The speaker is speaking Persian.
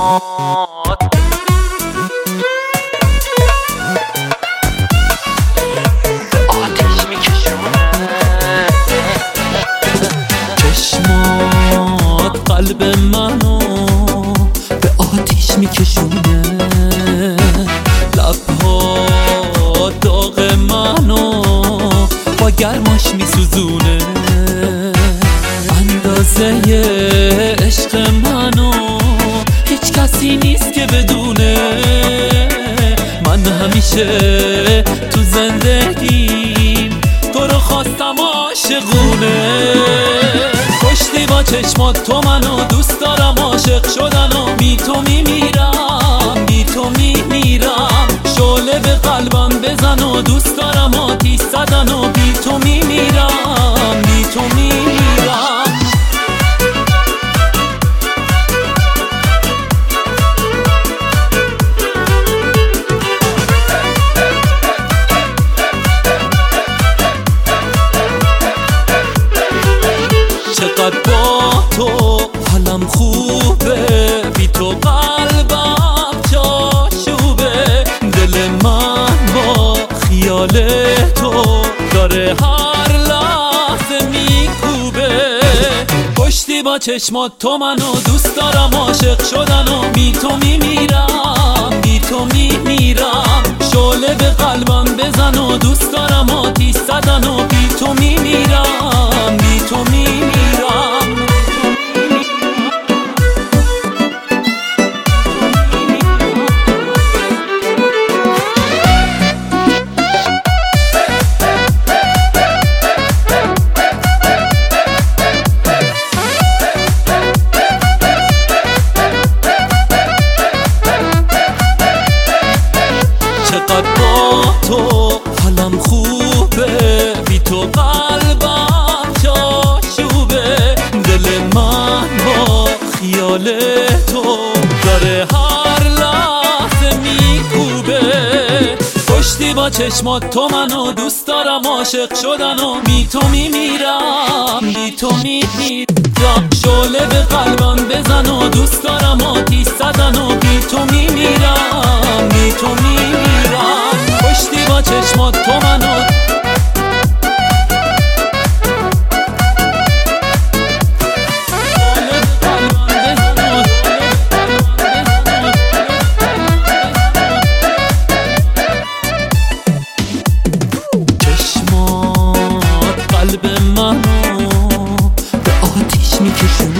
چشمات آتیش میکشونه، چشمات قلب منو به آتیش میکشونه، لبها داغ منو با گرماش میسوزونه، اندازه عشق منو هیچ کسی نیست که بدونه. من همیشه تو زندگیم تو رو خواستم عاشقونه، کشتی با چشمات تو منو، دوست دارم عاشق شدن و بی تو میمیرم، بی تو میمیرم. شعله به قلبم بزن و دوست دارم آتیش زدن و بی تو میمیرم، بی تو میمیرم. چقدر با تو حالم خوبه، بی تو قلبم جاشوبه، دل من با خیال تو داره هر لحظه میکوبه. کشتی با چشمات تو منو، دوست دارم عاشق شدن و بی تو میمیرم، بی تو میمیرم. شعله به قلبم بزن و دوست دارم آتیش زدن و بی تو میمیرم، بی تو میمیرم. چقدر با تو حالم خوبه، بی تو قلبم جاشوبه، دل من با خیال تو داره هر لحظه میکوبه. کشتی با چشمات تو منو، دوست دارم عاشق شدن و بی تو میمیرم، بی تو میمیرم. شعله به قلبم بزن و دوست دارم آتیش زدن و بی تو میمیرم، بی تو میمیرم. کشتی با چشمات تو منو، چشمات قلب منو به آتیش میکشونه.